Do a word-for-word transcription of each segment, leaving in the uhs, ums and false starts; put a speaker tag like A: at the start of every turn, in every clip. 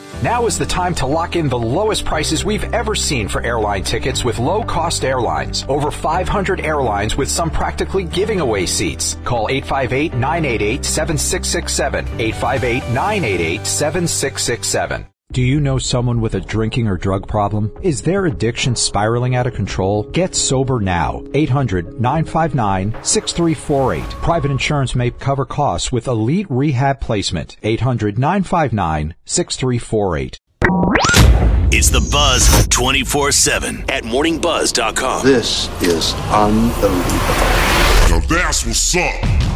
A: Now is the time to lock in the lowest prices we've ever seen for airline tickets with low-cost airlines. Over five hundred airlines with some practically giving away seats. Call eight five eight, nine eight eight, seven six six seven. eight five eight, nine eight eight, seven six six seven. Do you know someone with a drinking or drug problem? Is their addiction spiraling out of control? Get sober now. eight hundred, nine five nine, six three four eight. Private insurance may cover costs with Elite Rehab Placement. eight hundred, nine five nine, six three four eight.
B: It's the Buzz twenty-four seven at morning buzz dot com.
C: This is unbelievable.
D: Now that's what's up.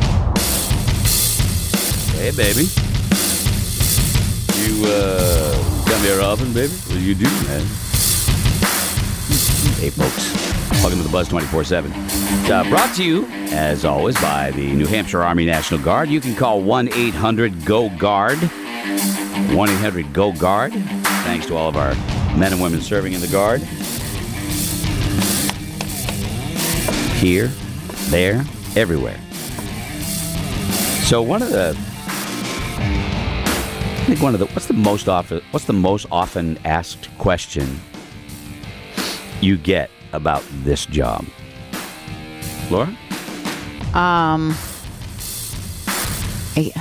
E: Hey, baby. You, uh, come here often, baby? What do you do, man? Hey, folks. Welcome to the Buzz twenty-four seven. It's uh, brought to you, as always, by the New Hampshire Army National Guard. You can call one eight hundred G O GUARD. one eight hundred G O GUARD. Thanks to all of our men and women serving in the Guard. Here, there, everywhere. So one of the... I think one of the what's the most often what's the most often asked question you get about this job, Laura?
F: Um, I,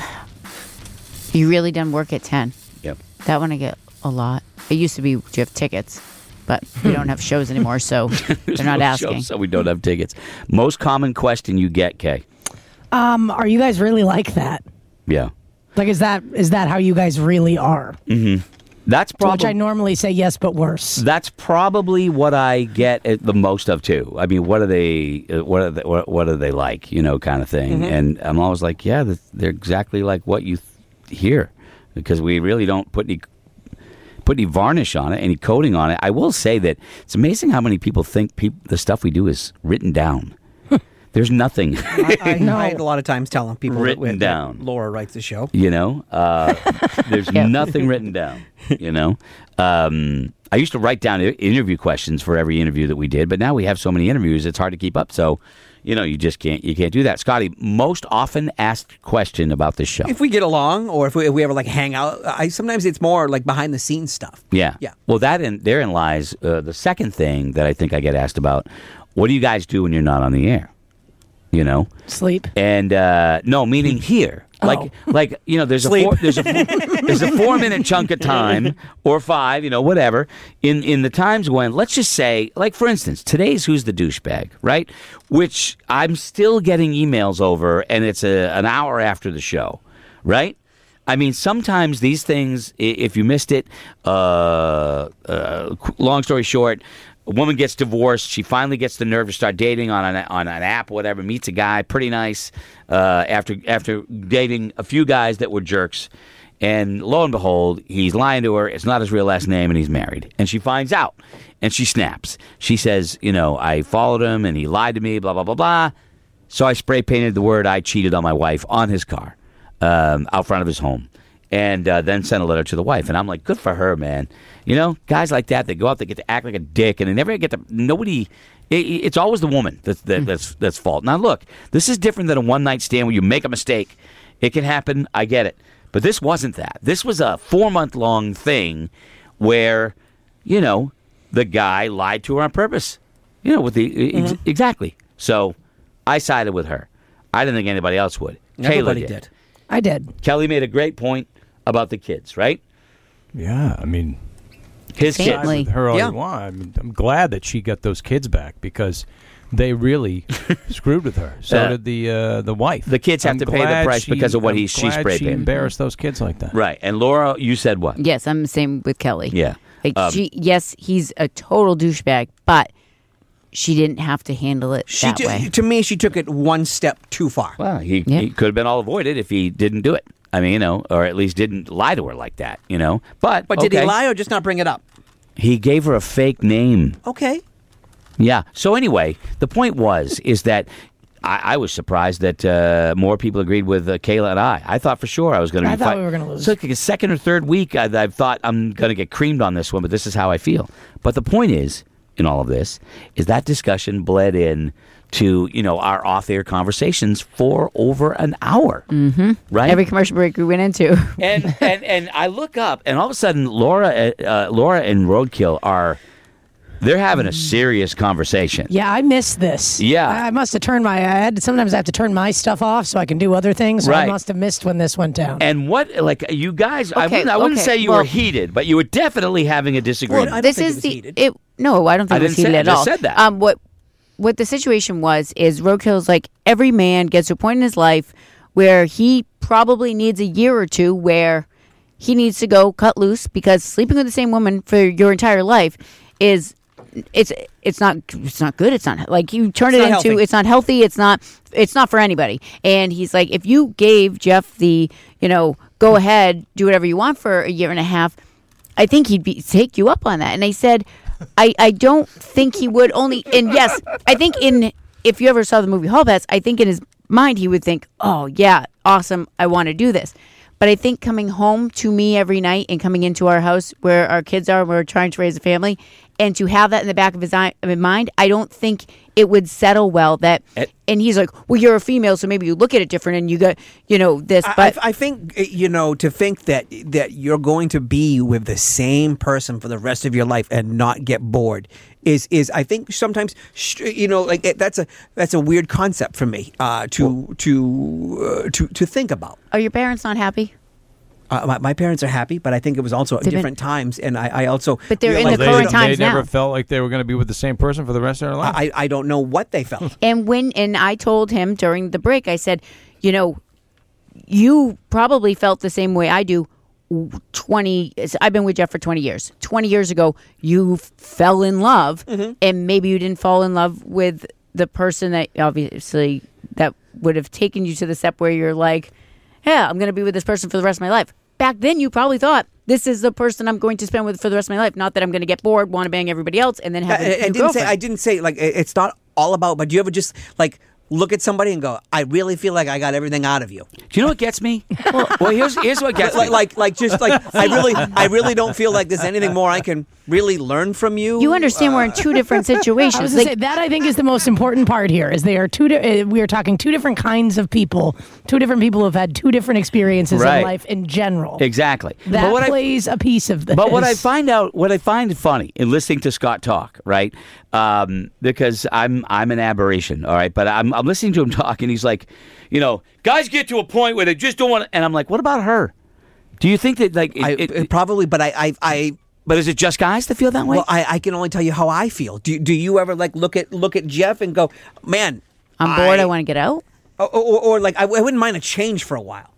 F: you really done work at ten?
E: Yep.
F: That one I get a lot. It used to be, do you have tickets? But we don't have shows anymore, so they're not
E: no
F: asking.
E: Shows, so we don't have tickets. Most common question you get, Kay?
G: Um, are you guys really like that?
E: Yeah.
G: Like, is that is that how you guys really are?
E: Mm-hmm. That's probably...
G: To which I normally say yes, but worse.
E: That's probably what I get at the most of, too. I mean, what are they, what are they, what, what are they like, you know, kind of thing. Mm-hmm. And I'm always like, yeah, they're exactly like what you th- hear. Because we really don't put any... put any varnish on it, any coating on it. I will say that it's amazing how many people think pe- the stuff we do is written down. There's nothing.
H: I, I, no. I had a lot of times telling people
E: written
H: that,
E: down.
H: That Laura writes the show.
E: You know, uh, there's yeah. nothing written down. You know, um, I used to write down interview questions for every interview that we did, but now we have so many interviews, it's hard to keep up. So, you know, you just can't you can't do that. Scotty, most often asked question about this show.
H: If we get along, or if we, if we ever like hang out, I sometimes it's more like behind the scenes stuff.
E: Yeah,
H: yeah.
E: Well, that in, therein lies uh, the second thing that I think I get asked about. What do you guys do when you're not on the air? You know,
G: sleep.
E: And uh, no, meaning here. Like,
G: oh.
E: like you know, there's
H: Sleep.
E: a four, there's a there's a four minute chunk of time or five, you know, whatever. In in the times when, let's just say, like for instance, today's Who's the Douchebag, right? Which I'm still getting emails over, and it's a, an hour after the show, right? I mean, sometimes these things, if you missed it, uh, uh, long story short. A woman gets divorced. She finally gets the nerve to start dating on an on an app, or whatever. Meets a guy, pretty nice. Uh, after after dating a few guys that were jerks, and lo and behold, he's lying to her. It's not his real last name, and he's married. And she finds out, and she snaps. She says, "You know, I followed him, and he lied to me. Blah blah blah blah." So I spray painted the word "I cheated on my wife" on his car, um, out front of his home. And uh, then sent a letter to the wife. And I'm like, good for her, man. You know, guys like that, they go out, they get to act like a dick, and they never get to, nobody, it, it's always the woman that's, that, that's, that's fault. Now, look, this is different than a one-night stand where you make a mistake. It can happen, I get it. But this wasn't that. This was a four-month-long thing where, you know, the guy lied to her on purpose. You know, with the, mm-hmm. ex- exactly. So, I sided with her. I didn't think anybody else would.
H: Everybody
E: Kayla did.
H: did.
G: I did.
E: Kelly made a great point about the kids, right?
I: Yeah, I mean,
E: his
F: kids.
I: With her all
H: yeah.
I: you want. I mean, I'm glad that she got those kids back because they really screwed with her. So
E: uh,
I: did the uh, the wife.
E: The kids have
I: I'm
E: to pay the price
I: she,
E: because of what
I: I'm
E: he she
I: glad
E: spray
I: she
E: painted.
I: embarrassed those kids like that.
E: Right. And Laura, you said what?
F: Yes, I'm the same with Kelly.
E: Yeah.
F: Like
E: um,
F: she, yes, he's a total douchebag, but she didn't have to handle it
H: She
F: that
H: t-
F: way.
H: To me, she took it one step too far.
E: Well, he,
F: Yeah.
E: he could have been all avoided if he didn't do it. I mean, you know, or at least didn't lie to her like that, you know. But
H: But did
E: okay.
H: he lie or just not bring it up?
E: He gave her a fake name.
H: Okay.
E: Yeah. So anyway, the point was is that I, I was surprised that uh, more people agreed with uh, Kayla and I. I thought for sure I was going to.
G: I
E: be
G: thought
E: fight-
G: we were going to lose.
E: So like a second or third week, I, I've thought I'm going to get creamed on this one, but this is how I feel. But the point is, in all of this, is that discussion bled in to, you know, our off-air conversations for over an hour. Mm-hmm. Right?
F: Every commercial break we went into.
E: and, and and I look up, and all of a sudden, Laura, uh, Laura and Roadkill are, they're having a serious conversation.
G: Yeah, I missed this.
E: Yeah.
G: I, I must have turned my, I had, sometimes I have to turn my stuff off so I can do other things. So
E: Right.
G: I must have missed when this went down.
E: And what, like, you guys, I
F: Okay,
E: wouldn't, I wouldn't
F: okay,
E: say you
F: well-
E: were heated, but you were definitely having a disagreement.
H: I don't
F: this
H: think
F: is
H: it was
F: the
H: heated.
F: it. No, I don't think
E: I
F: it was
E: didn't say-
F: heated
E: I
F: at
E: just
F: all.
E: said that.
F: Um, what what the situation was is Roadkill's like every man gets to a point in his life where he probably needs a year or two where he needs to go cut loose because sleeping with the same woman for your entire life is it's it's not it's not good. It's not like you turn
H: It's
F: it
H: not
F: into
H: healthy.
F: it's not healthy. It's not it's not for anybody. And he's like, if you gave Jeff the you know go ahead, do whatever you want for a year and a half, I think he'd be take you up on that. And they said, I, I don't think he would only. And yes, I think in if you ever saw the movie Hall Pass, I think in his mind he would think, oh yeah, awesome, I want to do this. But I think coming home to me every night and coming into our house where our kids are, we're trying to raise a family, and to have that in the back of his, eye, of his mind, I don't think it would settle well. That
E: It-
F: and he's like, well, you're a female, so maybe you look at it different, and you got you know this.
H: I-
F: But
H: I, I think uh, you know to think that that you're going to be with the same person for the rest of your life and not get bored is is I think sometimes sh- you know like it, that's a that's a weird concept for me uh, to to uh, to to think about.
F: are your parents not happy?
H: Uh, my, my parents are happy, but I think it was also at
F: They've been-
H: different times, and I, I also
F: But they're in
H: realized-
F: the
I: they,
F: current
I: they
F: times
I: never
F: now.
I: felt like they were going to be with the same person for the rest of their life.
H: I, I don't know what they felt.
F: And when and I told him during the break, I said, you know, you probably felt the same way I do. Twenty, I've been with Jeff for twenty years. Twenty years ago, you f- fell in love, and maybe you didn't fall in love with the person that obviously that would have taken you to the step where you're like, yeah, I'm going to be with this person for the rest of my life. Back then, you probably thought this is the person I'm going to spend with for the rest of my life. Not that I'm going to get bored, want to bang everybody else, and then have
H: I,
F: a
H: I
F: new
H: didn't say
F: girlfriend.
H: I didn't say like it- it's not all about. But do you ever just like look at somebody and go, I really feel like I got everything out of you.
E: Do you know what gets me? well, well, here's here's what gets
H: Like,
E: me.
H: like, like, just like I really, I really don't feel like there's anything more I can really learn from you.
F: You understand we're in two different situations.
G: I was gonna
F: Like,
G: say, that I think is the most important part here. Is they are two. Di- uh, we are talking two different kinds of people. Two different people who have had two different experiences
E: Right.
G: in life in general.
E: exactly.
G: That
E: but what I,
G: plays a piece of this.
E: But what I find out, what I find funny in listening to Scott talk, right? Um, because I'm I'm an aberration, all right. But I'm I'm listening to him talk, and he's like, you know, guys get to a point where they just don't want. to... And I'm like, what about her? Do you think that like? It,
H: I,
E: it-
H: it probably, but I, I, I
E: but is it just guys that feel that way?
H: well, I, I can only tell you how I feel. Do, do you ever like look at look at Jeff and go, man,
F: I'm bored. I, want to get out.
H: or, or, or like I, I wouldn't mind a change for a while.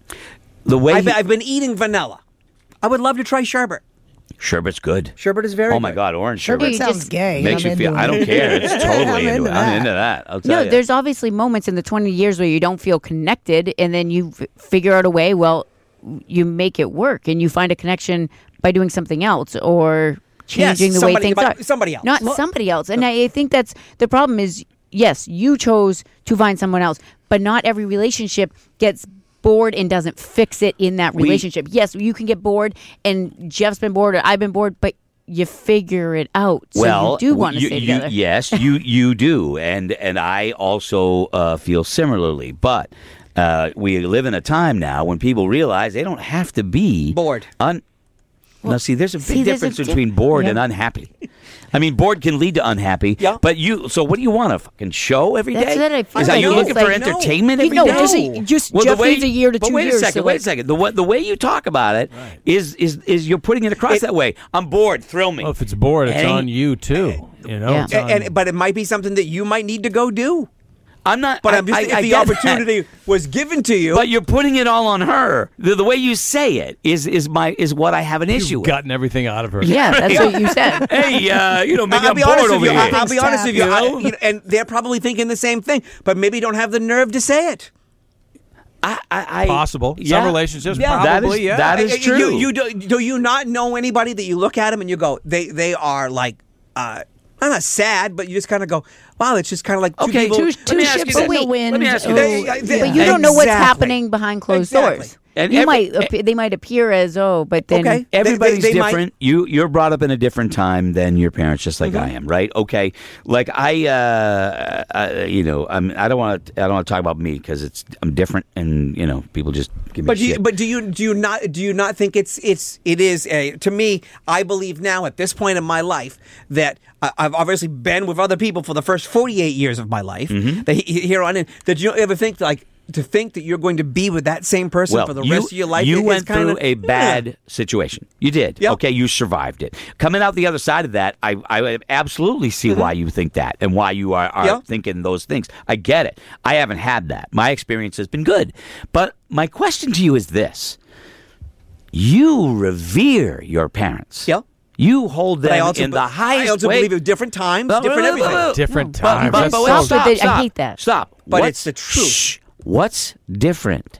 E: the way
H: I've,
E: he-
H: I've been eating vanilla. I would love to try sherbet.
E: sherbet's good.
H: Sherbet is very.
E: Oh my
H: good.
E: God, orange
G: Sherbet
E: sherbet
F: you
G: sounds
F: just-
G: gay.
E: makes
G: I'm
E: you feel.
G: into
E: I
G: it.
E: don't care. It's totally
G: I'm
E: into,
G: into
E: it. I'm
G: that.
E: into that. I'll tell
F: No,
E: you.
F: there's obviously moments in the twenty years where you don't feel connected, and then you f- figure out a way. Well, you make it work, and you find a connection by doing something else or
H: Yes,
F: changing the way
H: somebody-
F: things
H: but
F: are.
H: somebody else.
F: not
H: Well-
F: somebody else. And I, I think that's the problem. Is yes, you chose to find someone else, but not every relationship gets bored and doesn't fix it in that
E: We-
F: relationship. Yes, you can get bored, and Jeff's been bored, or I've been bored, but you figure it out. So
E: well,
F: you do want to
E: you-
F: stay
E: you-
F: together.
E: Yes, you you do, and and I also uh, feel similarly. But uh, we live in a time now when people realize they don't have to be
H: Bored.
E: Un- now, see, there's a big
F: see, there's a
E: difference
F: di-
E: between bored
G: Yeah.
E: and unhappy. I mean, bored can lead to unhappy.
H: Yeah.
E: But you, so what do you want? A fucking show every day?
F: That's what I feel
E: Is that
F: like.
E: you
F: It's
E: looking for
F: like-
E: entertainment
F: You
E: every
F: know,
E: day?
F: just a- just
E: the
F: Jeff
E: way-
F: needs a year to
E: but
F: two
E: wait
F: years,
E: a second.
F: so
E: wait
F: like-
E: a second. The way, the way you talk about it is is is you're putting it across
H: It-
E: that way. I'm bored. Thrill me.
I: Well, if it's bored, it's
E: Hey.
I: on you too. You know,
F: Yeah.
I: it's on-
H: And, and- but it might be something that you might need to go do.
E: I'm not.
H: But
E: I,
H: I'm just,
E: I,
H: if
E: I
H: the
E: get that.
H: opportunity was given to you,
E: But you're putting it all on her. The, the way you say it is is my is what I have an issue
I: you've
E: with.
I: gotten everything out of her.
F: Yeah, that's what you said.
E: Hey, uh, you know, maybe
H: I'll
E: I'm
H: be
E: bored
H: honest
E: over
H: with you.
E: here.
H: I- I'll be honest with you, I-
E: You know?
H: you know, and they're probably thinking the same thing, but maybe don't have the nerve to say it.
E: I, I, I,
I: Possible.
E: Yeah.
I: Some relationships,
E: Yeah, that
I: probably,
E: is-
I: yeah.
E: that is
H: Uh,
E: true.
H: You, you do, do you not know anybody that you look at them and you go, they they are like, uh, I'm not sad, but you just kind of go, wow, it's just kind of like two
E: Okay,
H: people.
E: two-
G: Two,
E: Let me
G: two
E: ask you
G: ships
E: this.
G: in the
F: Wait,
G: wind.
E: let me ask you
G: Oh,
E: this.
H: They- they-
F: But you don't know what's
H: Exactly.
F: happening behind closed
H: Exactly.
F: doors.
E: And
F: you
E: every-
F: might appear, they might appear as oh, but then
H: Okay.
E: Everybody's
H: They- they- they
E: different. You you're brought up in a different time than your parents, just like
H: Mm-hmm.
E: I am, right? Okay, like I, uh, uh you know, I'm. I don't want to. I don't want to talk about me because it's I'm different, and you know, people just give me
H: But do
E: shit.
H: you, but do you do you not do you not think it's it's it is a, to me? I believe now at this point in my life that I, I've obviously been with other people for the first forty-eight years of my life.
E: Mm-hmm.
H: That he- here on in, that you don't ever think like to think that you're going to be with that same person
E: well,
H: for the
E: you,
H: rest of your life.
E: You
H: is
E: went
H: kinda,
E: through a bad
H: yeah.
E: situation. You did.
H: Yep.
E: Okay, you survived it. Coming out the other side of that, I, I absolutely see
H: Mm-hmm.
E: why you think that and why you are, are
H: Yep.
E: thinking those things. I get it. I haven't had that. My experience has been good. But my question to you is this. You revere your parents.
H: Yep.
E: You hold them
H: But I also
E: in
H: be-
E: the highest
H: I also
E: way.
H: believe at different times,
E: But-
H: different
E: but-
H: everything.
E: but-
I: Different
E: but-
I: times.
E: but-
I: That's
E: but-
I: so
F: Stop
E: stop,
F: it. I
E: stop,
F: hate that.
E: Stop.
H: But
E: What's-
H: it's the truth.
E: shh. What's different?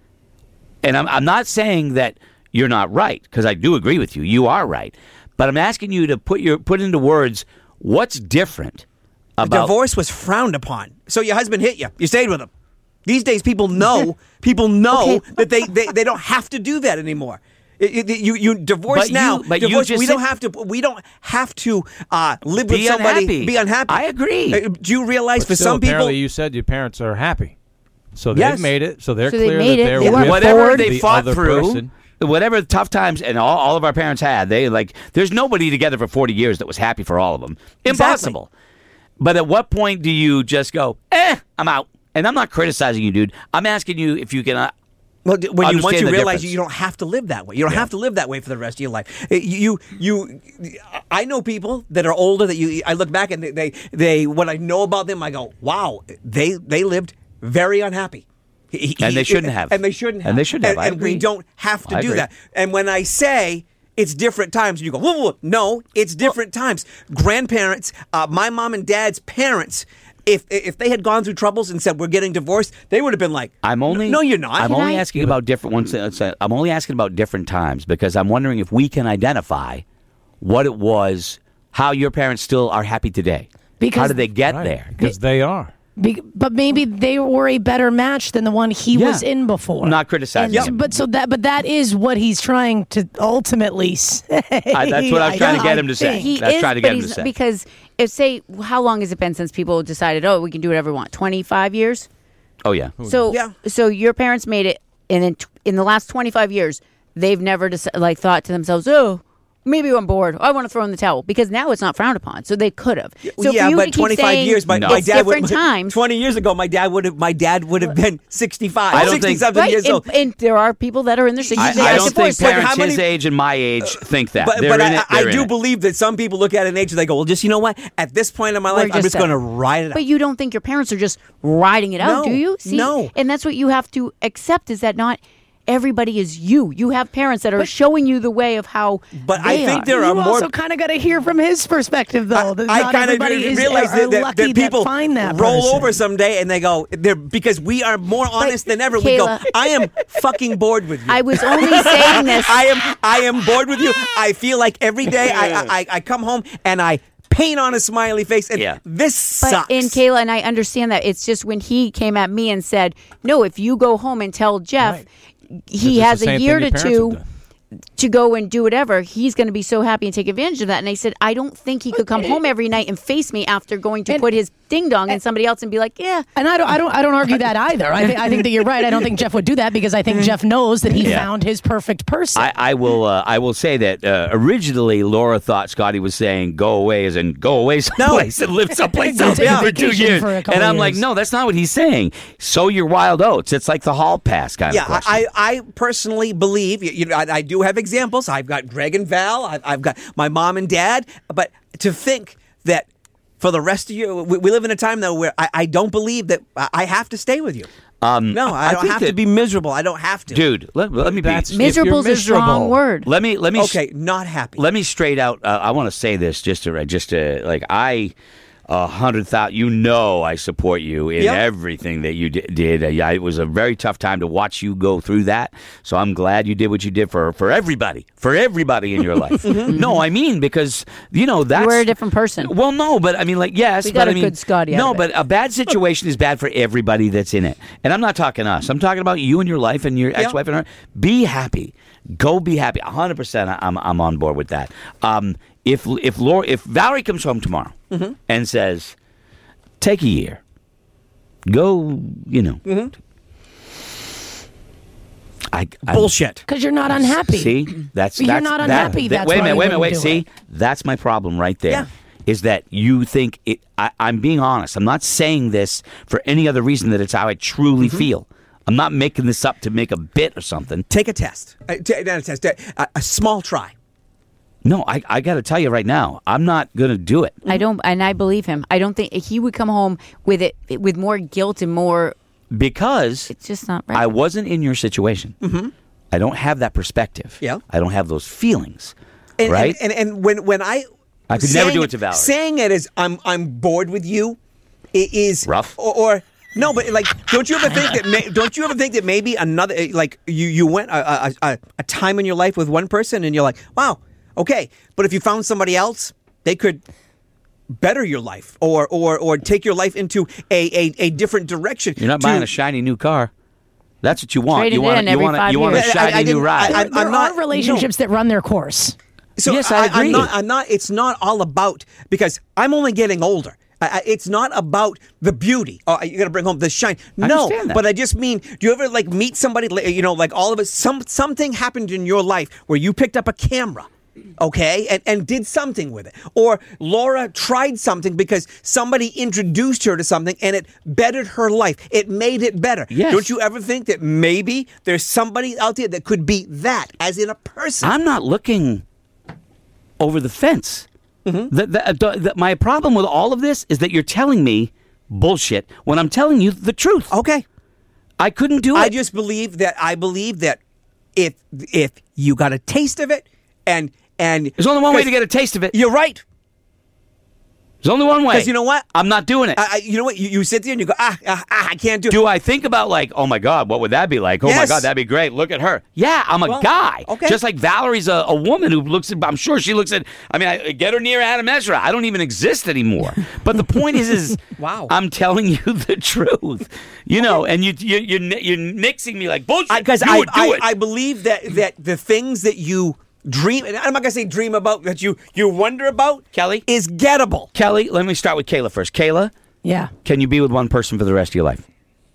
E: And I'm, I'm not saying that you're not right, because I do agree with you. You are right. But I'm asking you to put your put into words what's different about
H: Divorce was frowned upon. So your husband hit you. You stayed with him. These days, people know. People know
F: Okay.
H: that they, they, they don't have to do that anymore. It- it- you you divorce
E: But you-
H: now.
E: but you
H: divorce,
E: just
H: we
E: said-
H: don't have to. We don't have to uh, live
E: Be
H: with somebody.
E: unhappy.
H: Be unhappy.
E: I agree.
H: Uh, Do you realize
I: But
H: for
I: still,
H: some people?
I: apparently you said your parents are happy, so
H: Yes.
I: they've made it. So they're
F: So they
I: clear
F: made
I: that
F: it.
I: they're
F: They
I: with
F: weren't
E: whatever
F: forward.
E: they
I: the
E: fought
I: other
E: through,
I: person.
E: whatever tough times, and all, all of our parents had, they like. There's nobody together for forty years that was happy for all of them. Impossible. But at what point do you just go, eh, I'm out? And I'm not criticizing you, dude. I'm asking you if you can. Uh,
H: Well, d- when you once
E: Understand
H: you
E: the
H: realize
E: difference.
H: you don't have to live that way. You don't have to live that way for the rest of your life. Uh, You, you, I know people that are older that you. I look back and they, they, they when I know about them, I go, wow, they, they lived very unhappy. He-
E: And
H: he-
E: they shouldn't have.
H: And they shouldn't have.
E: And they shouldn't have.
H: And,
E: I
H: and we
E: agree.
H: don't have to
E: I
H: do
E: agree.
H: that. And when I say it's different times, you go, whoa, whoa, whoa. No, it's different times. Grandparents, uh, my mom and dad's parents. If if they had gone through troubles and said we're getting divorced, they would have been like,
E: I'm only
H: no, you're not.
E: I'm
F: Can
E: only
F: I-
E: asking about different ones. I'm only asking about different times because I'm wondering if we can identify what it was, how your parents still are happy today.
G: Because-
E: how did they get
I: Right,
E: there?
I: because they are.
G: Be- but maybe they were a better match than the one he
E: Yeah.
G: was in before.
E: I'm not criticizing
G: And-
E: him.
G: But so that, but that is what he's trying to ultimately say.
E: I- that's what I was trying to get him to say.
F: He
E: That's
F: is,
E: trying to
F: but
E: get him to
F: he's-
E: say.
F: because if say how long has it been since people decided, oh, we can do whatever we want? Twenty-five years.
E: Oh yeah.
F: So
H: Yeah.
F: so your parents made it, and in t- in the last twenty-five years, they've never deci- like thought to themselves, oh. Maybe I'm bored. I want to throw in the towel because now it's not frowned upon. So they could have. So
H: yeah,
F: for you
H: but
F: to keep
H: twenty-five
F: saying
H: years, my,
E: No.
H: my
F: it's
H: dad would,
F: different times.
H: twenty years ago, my dad would have. My dad would have been sixty-five,
E: I don't
H: sixty
E: think-
H: something
F: Right,
H: years
F: and,
H: old.
F: and there are people that are in their sixties.
E: I,
F: that
E: I
F: are
E: don't think
F: divorced.
H: Like,
E: parents
H: how many-
E: his age and my age think that.
H: But,
E: They're
H: but
E: in
H: I,
E: it. They're
H: I
E: in
H: do
E: it.
H: believe that some people look at an age and they go, well, just, you know what? At this point in my life,
F: We're
H: I'm
F: just
H: just going to
F: saying.
H: ride it out.
F: But you don't think your parents are just riding it out,
H: No,
F: do you? See?
H: no.
F: And that's what you have to accept is that not everybody is you. You have parents that are showing you the way of how
H: But I
F: they
H: think
F: are.
H: there
G: you
H: are more.
G: also kind of got to hear from his perspective, though. that
H: I
G: not
H: kind of
G: everybody is
H: realize
G: are,
H: that, that,
G: lucky
H: that people
G: find that
H: roll
G: person.
H: over someday and they go, they're because we are more honest than ever. We go,
F: Kayla-
H: I am fucking bored with you.
F: I was only saying this.
H: I am I am bored with you. I feel like every day I I, I come home and I paint on a smiley face and
E: Yeah.
H: this
F: But
H: sucks.
F: in Kayla, and I understand that it's just when he came at me and said, "No, if you go home and tell Jeff,
I: Right.
F: he
I: It's
F: has
I: the
F: a
I: same
F: year
I: thing
F: to
I: your parents have
F: two
I: done.
F: to go and do whatever, he's going to be so happy and take advantage of that." And I said, "I don't think he could come home every night and face me after going to
G: And-
F: put his ding dong in somebody else and be like, yeah."
G: And I don't, I don't, I don't argue that either. I think, I think that you're right. I don't think Jeff would do that because I think Jeff knows that he
E: Yeah.
G: found his perfect person.
E: I, I will. Uh, I will say that uh, originally Laura thought Scotty was saying "go away" as in "go away someplace and live someplace
G: Go
E: else
G: take a
E: for two
G: vacation
E: years."
G: for a couple
E: And I'm like,
G: years.
E: no, that's not what he's saying. Sow your wild oats. It's like the hall pass kind
H: yeah,
E: of question.
H: I, I personally believe, you, you know, I, I do have examples. I've got Greg and Val. I've, I've got my mom and dad. But to think that for the rest of you, we, we live in a time though where I, I don't believe that I I have to stay with you.
E: Um,
H: No, I,
E: I
H: don't
E: think
H: have to
E: that-
H: be miserable. I don't have to.
E: Dude, let, let me be.
I: That's- If
F: Miserable is
I: you're
F: a strong
I: miserable-
F: word.
E: Let me. Let me.
H: Okay, not happy.
E: Let me straight out. Uh, I want to say this just to just to like I. a hundred thousand. You know, I support you in
H: Yep.
E: everything that you d- did. Uh, yeah, it was a very tough time to watch you go through that. So I'm glad you did what you did for for everybody, for everybody in your life. No, I mean because you know that's
F: You were a different person.
E: Well, no, but I mean, like, yes,
F: We
E: but
F: got
E: I
F: a
E: mean,
F: good Scotty out
E: no,
F: of it.
E: but a bad situation is bad for everybody that's in it. And I'm not talking us. I'm talking about you and your life and your ex-wife and her. Be happy. Go be happy. one hundred percent I'm I'm on board with that. Um, if if Laura, if Valerie comes home tomorrow
H: Mm-hmm.
E: and says, take a year, go, you know.
H: Mm-hmm.
E: I, I
H: Bullshit.
G: Because you're not unhappy.
E: See, that's
G: You're
E: that's,
G: not
E: that-
G: unhappy,
E: that-
G: that's
E: wait a
G: why
E: minute,
G: you
E: wait a minute, wait.
G: wouldn't do
E: See,
G: it.
E: that's my problem right there. Is
H: Yeah.
E: that you think it? I, I'm being honest. I'm not saying this for any other reason that it's how I truly
H: Mm-hmm.
E: feel. I'm not making this up to make a bit or something.
H: Take a test. Uh, t- not a test. A, a small try.
E: No, I, I got to tell you right now, I'm not going to do it.
F: I don't, and I believe him. I don't think he would come home with it with more guilt and more.
E: Because
F: It's just not right.
E: I wasn't in your situation. Mm-hmm. I don't have that perspective.
H: Yeah.
E: I don't have those feelings.
H: And,
E: right?
H: And, and, and when when I
E: I could never do it to Valerie.
H: Saying it as I'm I'm bored with you, it is
E: Rough.
H: Or, or no, but like, don't you ever think that? May, don't you ever think that maybe another like you you went a, a, a, a time in your life with one person and you're like, wow, okay, but if you found somebody else, they could better your life or or or take your life into a a, a different direction.
E: You're not
H: to-
E: buying a shiny new car. That's what you want.
F: Trade
E: you
F: it
E: want
F: in
E: you
F: every
E: want a,
F: five
E: you want a
F: years.
H: I- I
E: shiny new
H: didn't-
E: ride.
H: I-
G: There, there
H: I'm not-
G: are relationships that run their course.
H: So
E: Yes, I agree.
H: I'm not. I'm not. It's not all about because I'm only getting older. I, I, it's not about the beauty. Oh, you got to bring home the shine.
E: I
H: No,
E: understand that.
H: but I just mean, do you ever like meet somebody? like, You know, like all of us. Some something happened in your life where you picked up a camera. Okay, and, and did something with it. Or Laura tried something because somebody introduced her to something and it bettered her life. It made it better.
E: Yes.
H: Don't you ever think that maybe there's somebody out there that could be that, as in a person?
E: I'm not looking over the fence.
H: Mm-hmm.
E: The, the, the, the, my problem with all of this is that you're telling me bullshit when I'm telling you the truth.
H: Okay.
E: I couldn't do it.
H: I just believe that I believe that if if you got a taste of it and and
E: There's only one way
H: 'cause
E: to get a taste of it.
H: You're right.
E: There's only one way.
H: 'Cause you know what?
E: I'm not doing it.
H: I, I, you know what? You, you sit there and you go, ah, ah, ah, I can't do it.
E: do I think about like, oh my God, what would that be like? Oh my
H: Yes.
E: God, that'd be great. Look at her. Yeah, I'm a
H: Well,
E: guy.
H: okay.
E: Just like Valerie's a, a woman who looks at, I'm sure she looks at, I mean, I, get her near Adam Ezra. I don't even exist anymore. But the point is, is
H: Wow.
E: I'm telling you the truth. You know, and you, you, you're, ni- you're nixing me like bullshit.
H: Because
E: you
H: I,
E: would do
H: I,
E: it.
H: I believe that that the things that you dream, and I'm not gonna say dream about, that you you wonder about,
E: Kelly?
H: is gettable.
E: Kelly, let me start with Kayla first. Kayla,
G: Yeah.
E: can you be with one person for the rest of your life?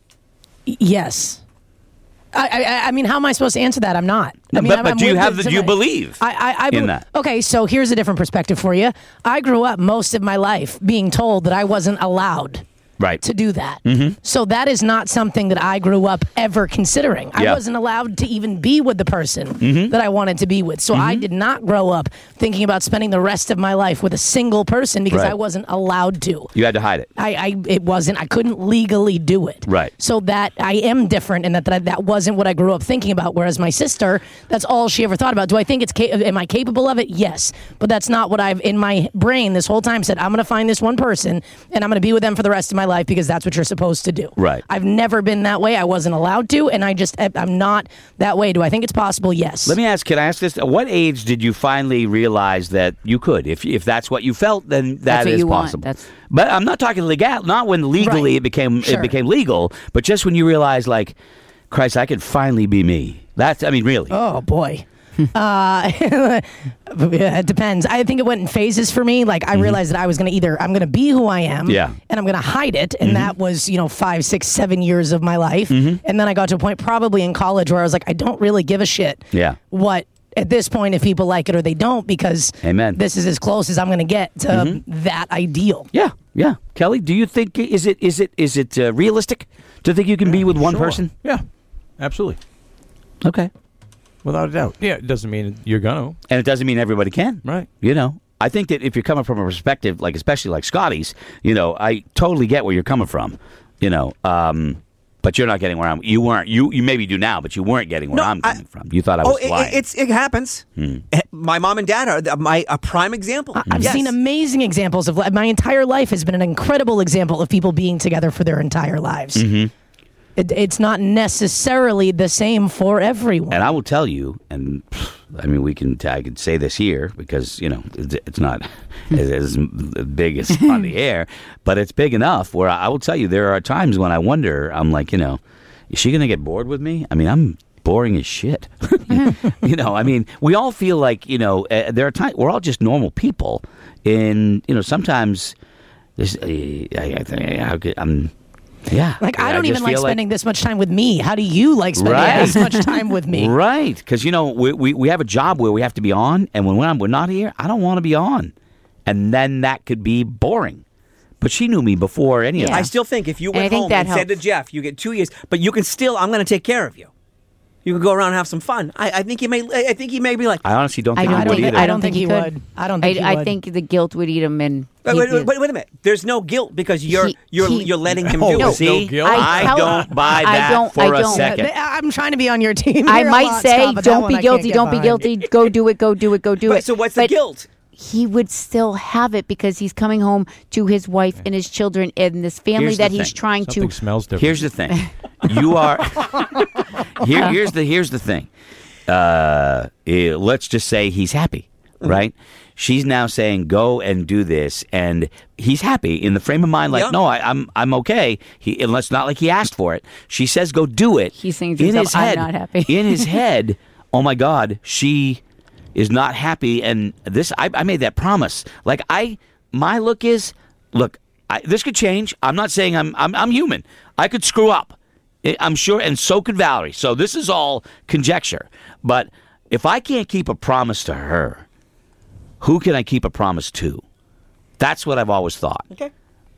G: Y- Yes. I, I, I mean, how am I supposed to answer that? I'm not. I mean,
E: but
G: I'm-
E: but
G: I'm
E: do you
G: with
E: have the, do you
G: somebody.
E: believe
G: I, I, I
E: in
G: bel-
E: that?
G: Okay, so here's a different perspective for you. I grew up most of my life being told that I wasn't allowed
E: Right.
G: to do that. So that is not something that I grew up ever considering. I
E: Yeah.
G: wasn't allowed to even be with the person that I wanted to be with. So I did not grow up thinking about spending the rest of my life with a single person because
E: Right.
G: I wasn't allowed to.
E: You had to hide it.
G: I, I it wasn't I couldn't legally do it.
E: Right.
G: So that I am different in that that, I, that wasn't what I grew up thinking about. Whereas my sister, that's all she ever thought about. Do I think it's ca- am I capable of it? Yes. But that's not what I've in my brain this whole time said. I'm going to find this one person and I'm going to be with them for the rest of my life because that's what you're supposed to do.
E: Right.
G: I've never been that way. I wasn't allowed to, and I just I'm not that way. Do I think it's possible? Yes.
E: Let me ask. Can I ask this? At what age did you finally realize that you could? If if that's what you felt, then that
F: That's what
E: is
F: you want.
E: possible.
F: That's-
E: But I'm not talking legal. Not when legally
G: Right.
E: it became
G: Sure.
E: it became legal, but just when you realize, like, Christ, I could finally be me. That's. I mean, really.
G: Oh boy. uh, it depends. I think it went in phases for me. Like I realized that I was going to either I'm going to be who I am,
E: Mm-hmm. Yeah.
G: and I'm going to hide it, and that was you know five, six, seven years of my life,
E: Mm-hmm.
G: and then I got to a point probably in college where I was like, I don't really give a shit.
E: Yeah.
G: What at this point if people like it or they don't because
E: Amen.
G: this is as close as I'm going to get to
E: Mm-hmm.
G: that ideal.
E: Yeah. Yeah. Kelly, do you think is it is it is it uh, realistic to think you can be with one
I: Sure.
E: person?
I: Yeah, absolutely.
E: Okay.
I: Without a doubt. Yeah, it doesn't mean you're going to.
E: And it doesn't mean everybody can.
I: Right.
E: You know, I think that if you're coming from a perspective, like especially like Scotty's, you know, I totally get where you're coming from. You know, um, But you're not getting where I'm. You weren't. You you maybe do now, but you weren't getting where
H: No,
E: I'm
H: I-
E: coming from. You thought I
H: Oh,
E: was
H: it,
E: lying.
H: it's it happens.
E: Hmm.
H: My mom and dad are the- my a prime example.
G: I've
H: Yes.
G: seen amazing examples of my entire life has been an incredible example of people being together for their entire lives.
E: Mm-hmm.
G: It, it's not necessarily the same for everyone.
E: And I will tell you, and I mean, we can. I could say this here because you know it's, it's not as, as big as on the air, but it's big enough where I will tell you there are times when I wonder. I'm like, you know, is she going to get bored with me? I mean, I'm boring as shit. You know, I mean, we all feel like you know uh, there are times we're all just normal people, and you know sometimes this. Uh, I, I think how could, I'm. Yeah.
G: Like, I don't
E: just
G: even like
E: feel
G: spending this much time with me. How do you like spending
E: Right.
G: as much time with me?
E: Right, because you know we, we we have a job where we have to be on, and when I'm, we're not here, I don't want to be on, and then that could be boring. But she knew me before any of
F: Yeah.
H: I
E: that.
H: still think if you
F: And I
H: went
F: think
H: home
F: that
H: and said to
F: helps.
H: Jeff, you get two years, but you can still, I'm going to take care of you. You can go around and have some fun. I, I think he may. I think he may be like.
E: I honestly don't
F: I
E: think
F: don't
E: I would
F: think
E: either.
G: I don't think he
F: could.
G: would. I don't think
F: I,
G: he
F: I
G: would.
F: think the guilt would eat him, and
H: Wait,
F: he'd
H: wait,
F: be-
H: wait, wait a minute. There's no guilt because you're
F: He-
H: you're
F: he-
H: you're letting him
I: No,
H: do
F: No.
H: it.
E: See,
I: No guilt.
F: I
E: I
F: tell-
E: don't buy
F: I
E: that
F: don't-
E: for
F: I
E: a
F: don't.
E: second.
G: I'm trying to be on your team.
F: I
G: here a
F: might
G: lot,
F: say,
G: Scott, but that
F: don't
G: one
F: be
G: I can't
F: guilty,
G: get
F: don't be
G: behind.
F: guilty, go do it, go do it, go do
H: But
F: it.
H: so what's
F: But
H: the guilt?
F: He would still have it because he's coming home to his wife and his children and this family
E: Here's the
F: that he's
E: thing.
F: trying
I: Something
F: to.
I: smells different.
E: Here's the thing. You are. Here, here's the here's the thing. Uh, eh, let's just say he's happy, right? She's now saying go and do this, and he's happy in the frame of mind. Like,
H: Yeah.
E: no, I, I'm I'm okay. He, and it's not like he asked for it. She says go do it.
F: He's saying to
E: in
F: himself,
E: his
F: "I'm
E: head,
F: not happy."
E: in his head, oh my God, she is not happy. And this, I, I made that promise. Like I, my look is, look, I, this could change. I'm not saying I'm I'm, I'm human. I could screw up. I- I'm sure, and so could Valerie. So this is all conjecture. But if I can't keep a promise to her, who can I keep a promise to? That's what I've always thought.
H: Okay.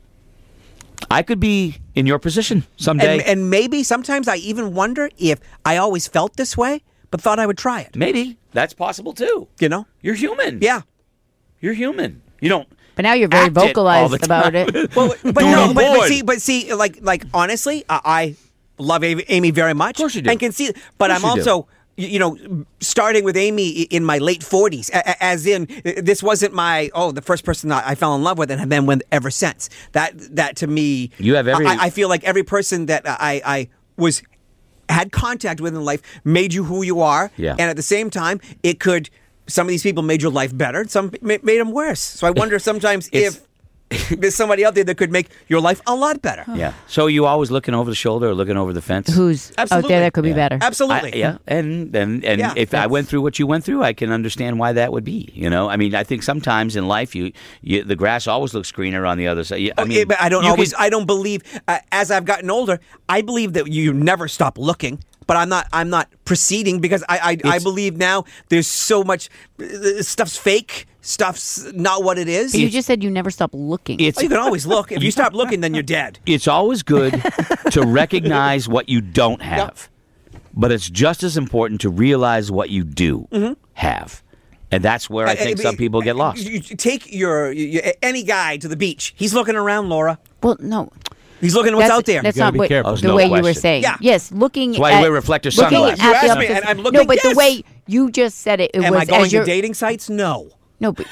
E: I could be in your position someday.
H: And, and maybe sometimes I even wonder if I always felt this way, but thought I would try it.
E: Maybe that's possible too.
H: You know?
E: You're human.
H: Yeah.
E: You're human. You don't.
F: But now you're very
E: act it all
F: vocalized
E: the
F: about
E: time.
F: it.
H: Well, but,
E: Dude,
H: no,
E: I'm
H: but, but
E: bored.
H: see, but see, like, like honestly, I, I love Amy, Amy very much.
E: Of course you do.
H: And can see, but
E: Of
H: I'm
E: course you
H: also, you you know, starting with Amy i- in my late forties, a- a- as in this wasn't my oh the first person that I fell in love with and have been with ever since. That that to me,
E: You have every-
H: I, I feel like every person that I I was had contact with in life made you who you are.
E: Yeah.
H: And at the same time, it could. Some of these people made your life better. Some ma- made them worse. So I wonder sometimes
E: It's-
H: if. There's somebody out there that could make your life a lot better.
E: Yeah. So you always looking over the shoulder or looking over the fence?
F: Who's out
H: Absolutely.
F: there that could be
E: Yeah.
F: better?
H: Absolutely.
E: I, yeah, and and and
H: Yeah,
E: if I
H: that's-
E: went through what you went through, I can understand why that would be. You know, I mean, I think sometimes in life, you, you the grass always looks greener on the other side. You- I
H: Oh,
E: mean,
H: yeah, but I don't
E: you
H: always.
E: could-
H: I don't believe. Uh, as I've gotten older, I believe that you never stop looking. But I'm not. I'm not proceeding because I. I, I
E: It's-
H: believe now there's so much uh, stuff's fake. Stuff's not what it is.
F: But you just said you never stop looking.
E: it's
H: Oh, you can always look. If you stop looking, then you're dead.
E: it's always good to recognize what you don't have, but it's just as important to realize what you do have, and that's where I think
H: Uh,
E: some people get lost.
H: You, you take your, your any guy to the beach. He's looking around, Laura.
F: well, no.
H: He's looking at what's
F: That's,
H: out there.
F: That's
I: gotta
F: not
I: be
F: what
I: careful.
F: the
E: There's no
F: way you were
E: question.
F: saying.
H: Yeah.
F: Yes, looking
E: That's why
F: at
E: you wear reflector
F: looking
E: sunglasses.
F: at
H: You
F: the
H: asked me,
F: opposite-
H: and I'm
F: No,
H: looking,
F: but the
H: yes.
F: way you just said it, it
H: Am
F: was
H: I going
F: as
H: to
F: you're,
H: dating sites? No.
F: No, but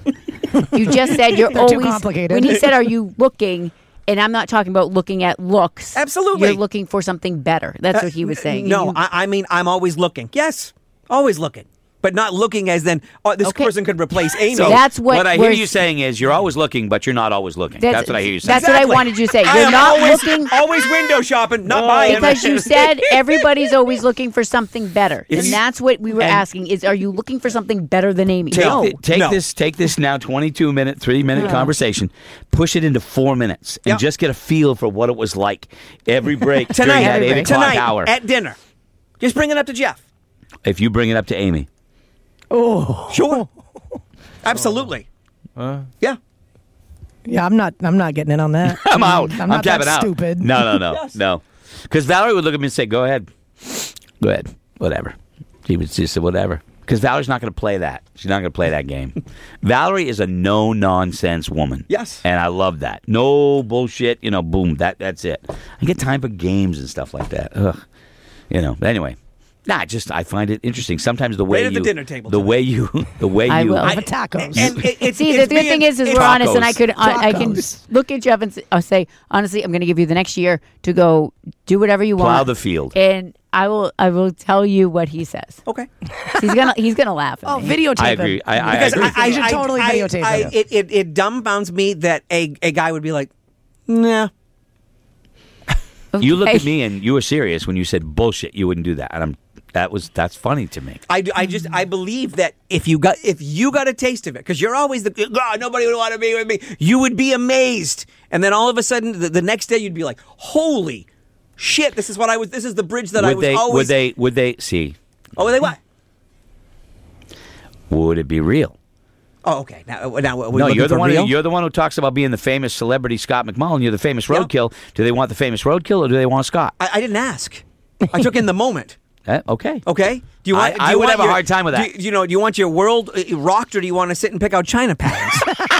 F: you just said you're
G: They're too
F: always
G: complicated.
F: when he said, "Are you looking?" And I'm not talking about looking at looks.
H: Absolutely.
F: you're looking for something better. That's what he was saying.
H: No,
F: You-
H: I, I mean I'm always looking. Yes, always looking, but not looking as then oh, this
F: Okay.
H: person could replace Amy.
E: So
F: That's what
E: I hear
F: we're-
E: you saying is you're always looking, but you're not always looking. That's, what I hear you saying.
F: That's what I wanted you to say.
H: I
F: You're
H: am
F: not
H: always,
F: looking
H: always window shopping, not buying.
F: because you said everybody's always looking for something better,
E: It's-
F: and that's what we were
E: and-
F: asking: is are you looking for something better than Amy?
E: Take,
F: no.
E: thi- take
H: No.
E: this. Take this now. Twenty-two minute, three minute conversation. Push it into four minutes, and
H: Yeah.
E: just get a feel for what it was like every break
H: tonight,
E: during that
F: Every
E: eight
F: break.
E: o'clock
H: tonight
E: hour.
H: at dinner, just bring it up to Jeff.
E: If you bring it up to Amy,
H: Sure, absolutely.
I: Uh,
H: Yeah.
G: Yeah, I'm not. I'm not getting in on that.
E: I'm out.
G: I'm
E: I'm,
G: not
E: tapping
G: that
E: out.
G: stupid.
E: No, no, no,
H: Yes.
E: no. Because Valerie would look at me and say, "Go ahead, go ahead, whatever." She would just say, "Whatever." Because Valerie's not going to play that. She's not going to play that game. Valerie is a no-nonsense woman.
H: Yes.
E: And I love that. No bullshit, you know, boom, that that's it. I get time for games and stuff like that. Ugh. You know, but anyway. Nah, just I find it interesting. Sometimes the way
H: right at
E: you,
H: the dinner table,
E: the
H: tonight.
E: way you, the way
F: I
E: you,
F: will.
G: I, for tacos.
H: And it, it's,
F: See,
H: it's
F: the good
H: being-
F: thing is, is
H: it's-
F: we're honest, and I
E: Tacos.
F: could, I, I can
G: Tacos.
F: look at Jeff and s- uh, say, honestly, I'm going to give you the next year to go do whatever you
E: plow
F: want.
E: the field.
F: And I will, I will tell you what he says.
H: Okay.
F: He's gonna, he's gonna laugh. At
G: Oh,
F: me.
G: videotape
E: I
G: him.
E: agree. I, I
H: Because
E: agree.
H: I, I,
G: You should
H: I-
G: totally
H: I-
G: videotape
H: I,
G: it.
H: it. It it dumbfounds me that a, a guy would be like, nah.
E: You looked
F: Okay.
E: at me and you were serious when you said bullshit. You wouldn't do that, and I'm. That was that's funny to me.
H: I, do- I just I believe that if you got if you got a taste of it, because you're always the God, nobody would want to be with me. You would be amazed, and then all of a sudden the, the next day you'd be like, holy shit, this is what I was. This is the bridge that I
E: Would
H: was
E: they?
H: always.
E: Would they? Would they see?
H: Oh, would they what?
E: Would it be real?
H: Oh, okay. Now, now are we
E: No,
H: looking
E: you're the
H: for
E: one. Who,
H: real?
E: you're the one who talks about being the famous celebrity Scott McMullen. You're the famous roadkill. Do they want the famous roadkill or do they want Scott?
H: I, I didn't ask. I took in the moment.
E: Eh, okay.
H: Okay. Do you want?
E: I-
H: do
E: I
H: you
E: would
H: want
E: have a
H: your-
E: hard time with
H: do
E: that.
H: you, you know, do you want your world uh, rocked, or do you want to sit and pick out China patterns?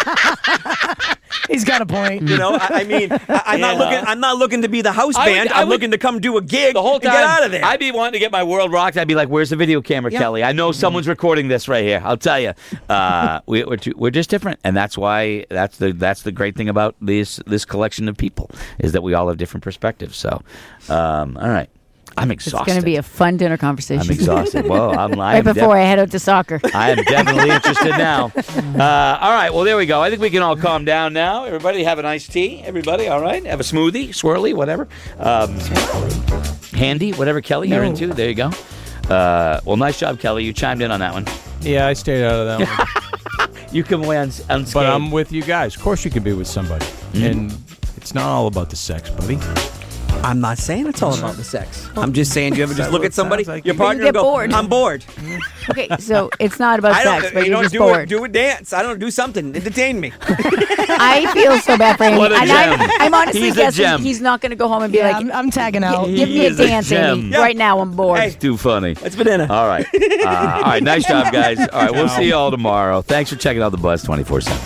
G: He's got a point.
H: You know, I, I mean, I, I'm not
E: Yeah.
H: looking. I'm not looking to be the house
E: I would-
H: band.
E: I
H: I'm
E: would-
H: looking to come do a gig
E: The whole
H: and
E: time,
H: get out of there.
E: I'd be wanting to get my world rocked. I'd be like, "Where's the video camera,
H: Yeah.
E: Kelly? I know someone's recording this right here. I'll tell you, uh, we, we're too, we're just different, and that's why that's the that's the great thing about this this collection of people is that we all have different perspectives. So, um, all right, I'm
F: It's
E: exhausted.
F: going to be a fun dinner conversation.
E: I'm exhausted. Well, I'm I
F: right
E: am
F: before
E: def-
F: I head out to soccer.
E: I am definitely interested now. Uh, all right, well, there we go. I think we can all calm down now. Everybody have an iced tea. Everybody, all right? Have a smoothie, swirly, whatever. Um, handy, whatever, Kelly, you're
G: No.
E: into. There you go. Uh, well, nice job, Kelly. You chimed in on that one.
I: Yeah, I stayed out of that one.
E: You come away uns- unscathed.
I: But I'm with you guys. Of course you can be with somebody.
E: Mm-hmm.
I: And it's not all about the sex, buddy.
H: I'm not saying it's all about the sex. I'm just saying, do you ever just look
I: what
H: at somebody,
I: it sounds like?
H: your
I: You
H: partner,
F: get
H: and go,
F: bored.
H: I'm bored.
F: Okay, so it's not about
H: I don't,
F: sex, but
H: you
F: you're
H: know,
F: just
H: do
F: bored.
H: A, do a dance. I don't do something. Entertain me.
F: I feel so bad for him.
E: What a
F: and
E: gem.
F: I, I'm honestly
E: He's a
F: guessing
E: gem.
F: he's not going to go home and be
G: Yeah,
F: like,
G: I'm, I'm tagging out.
F: give
E: He
F: me a
E: is a
F: dance,
E: gem.
F: Amy.
H: Yeah.
F: Right now, I'm bored.
H: Hey.
E: It's too funny.
H: It's banana.
E: All right. Uh, all right, nice job, guys. All right, we'll see you all tomorrow. Thanks for checking out the Buzz twenty-four seven.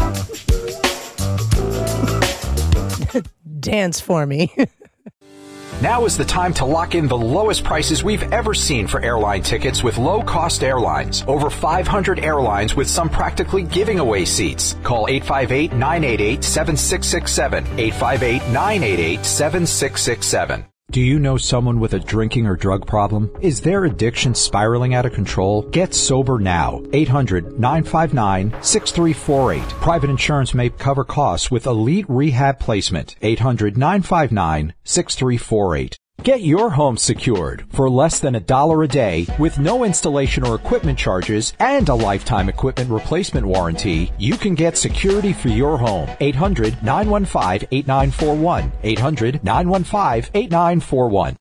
G: Dance for me.
A: Now is the time to lock in the lowest prices we've ever seen for airline tickets with low-cost airlines. Over five hundred airlines with some practically giving away seats. Call eight five eight, nine eight eight, seven six six seven. eight five eight, nine eight eight, seven six six seven.
J: Do you know someone with a drinking or drug problem? Is their addiction spiraling out of control? Get sober now. eight hundred, nine five nine, six three four eight. Private insurance may cover costs with Elite Rehab Placement. eight hundred, nine five nine, six three four eight. Get your home secured for less than a dollar a day with no installation or equipment charges and a lifetime equipment replacement warranty. You can get security for your home. eight hundred, nine one five, eight nine four one. eight hundred, nine one five, eight nine four one.